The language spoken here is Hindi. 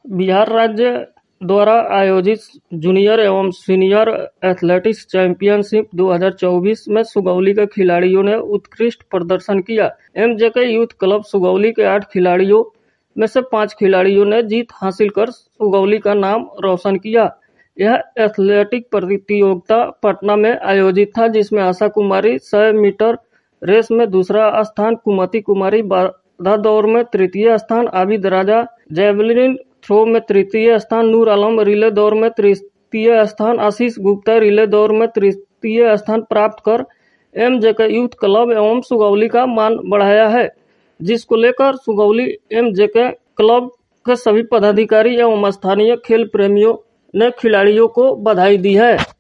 बिहार राज्य द्वारा आयोजित जूनियर एवं सीनियर एथलेटिक्स चैंपियनशिप 2024 में सुगौली के खिलाड़ियों ने उत्कृष्ट प्रदर्शन किया। एमजेके यूथ क्लब सुगौली के 8 खिलाड़ियों में से 5 खिलाड़ियों ने जीत हासिल कर सुगौली का नाम रोशन किया। यह एथलेटिक प्रतियोगिता पटना में आयोजित था, जिसमें आशा कुमारी 100 मीटर रेस में दूसरा स्थान, कुमति कुमारी बाधा दौड़ में तृतीय स्थान, आबिद राजा जैवलिन थ्रो में तृतीय स्थान, नूर आलम रिले दौड़ में तृतीय स्थान, आशीष गुप्ता रिले दौड़ में तृतीय स्थान प्राप्त कर एमजेके यूथ क्लब एवं सुगौली का मान बढ़ाया है, जिसको लेकर सुगौली एमजेके क्लब के सभी पदाधिकारी एवं स्थानीय खेल प्रेमियों ने खिलाड़ियों को बधाई दी है।